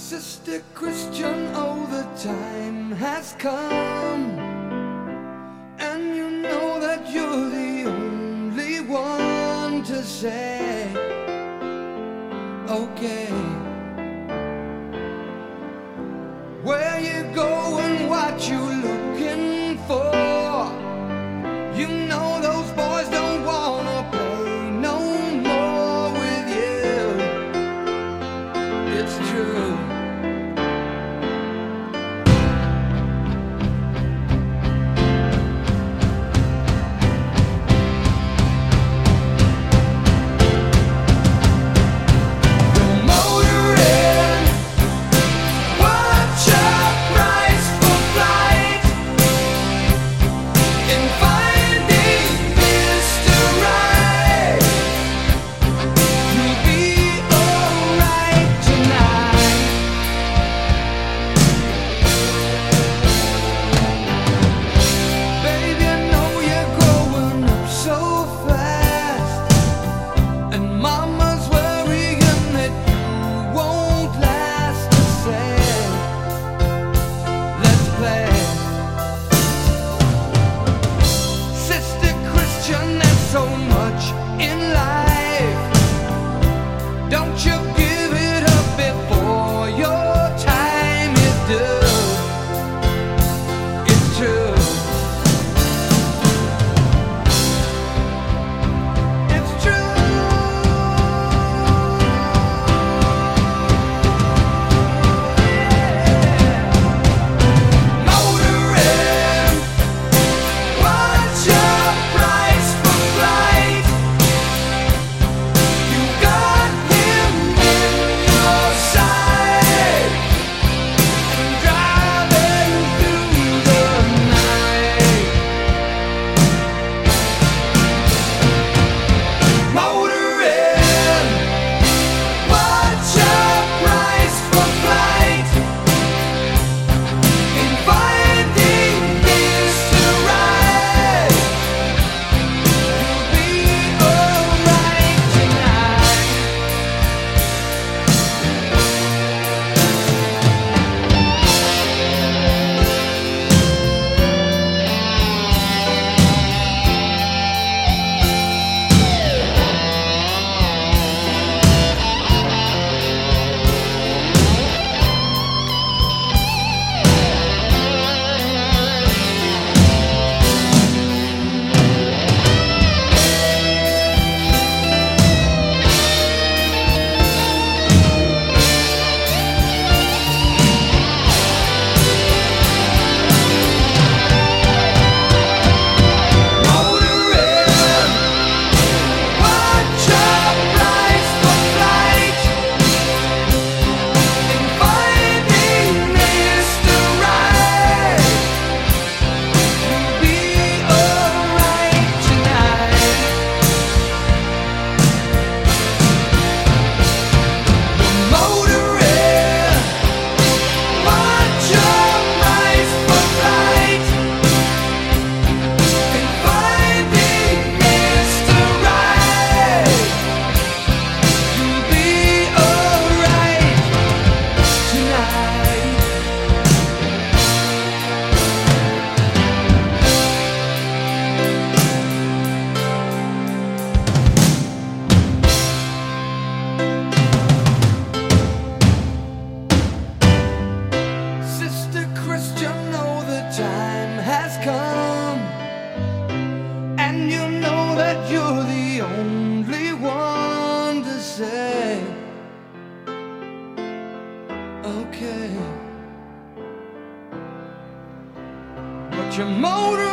Sister Christian, oh, the time has come, and you know that you're the only one to say, okay. Where you going, what you looking for? You know those boys don't wanna play no more with you. It's true. So much in life, don't you give it up before your time is due. It's true. It's true. Yeah. Motoring, what's your price for flight? You got him in your sight, driving through the night. Motoring, what's your price for flight? In finding Mr. Right, you'll be alright tonight. Sister Christian, oh, the time has come, and you know that you're the only one to say, okay. But your motor